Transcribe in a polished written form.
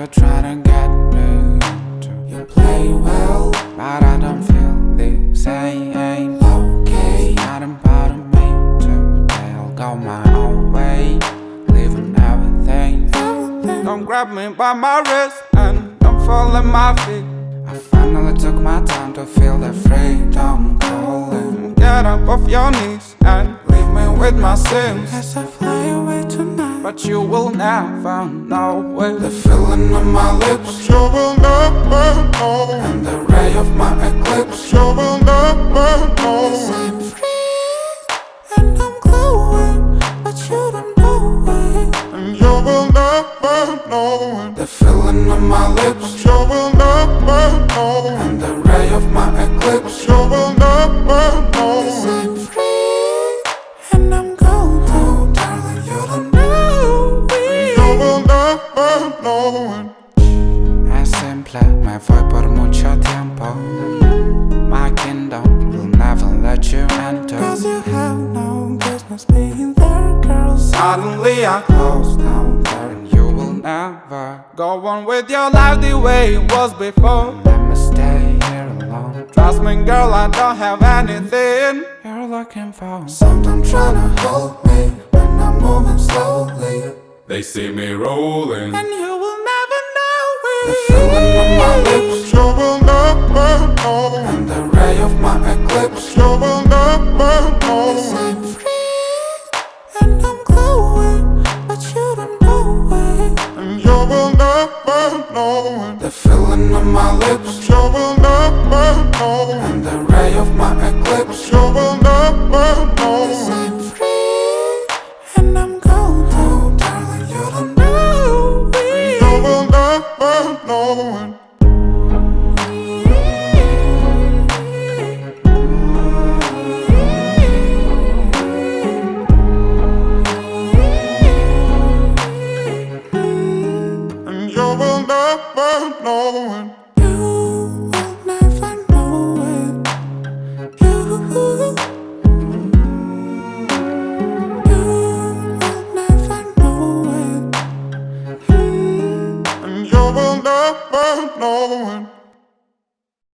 to try to get me to. You play well, but I don't feel the same. Okay, it's not about me today. I'll go my own way, leaving everything. Don't grab me by my wrist and don't fall at my feet. I finally took my time to feel the freedom calling. Get up off your knees and leave me with my sins as I fly away tonight. But you will never know it. The feeling on my lips, you will never know. And the ray of my eclipse, you will never know. Yes, I'm free and I'm glowing, but you don't know it. And you will never know it. The feeling on my lips, you will never know. And the ray of my eclipse, you will never know. Yes, I'm free and I'm golden. Oh, darling, you don't know it. You will never know it. Es simple, me voy por mucho tiempo. My kingdom will never let you enter. Cause you have no business being there, girl. Suddenly I close down there, and you will never go on with your life the way it was before. Let me stay here alone. Trust me, girl, I don't have anything you're looking for. Something trying to hold me when I'm moving slowly. They see me rolling, And you will never know it. the feeling on my lips, you will never know. And the ray of my eclipse, you will never know. Yes, I'm free and I'm glowing, but you don't know it. And you will never know it. The feeling on my lips, you will never know. And the ray of my eclipse, you will never know. Yes, I'm free and I'm golden. Oh, darling, you don't know it. You will never know it. And you will never know it. You will never know it. You will never know it. And you will never know it.